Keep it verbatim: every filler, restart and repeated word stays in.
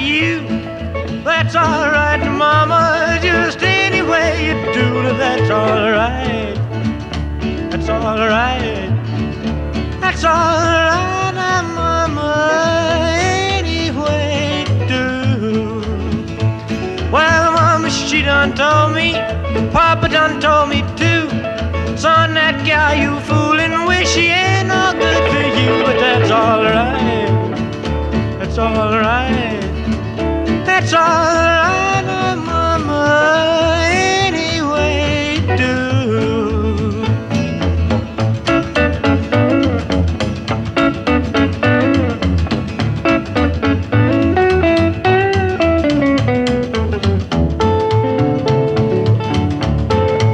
you. That's all right, Mama, just any way you do it, that's all right. That's all right. That's all right, Mama, any way you do. Well, Mama, she done told me, Papa done told me too. Son, that gal you foolin' with, she ain't no good for you, but that's all right. That's all right. That's all right.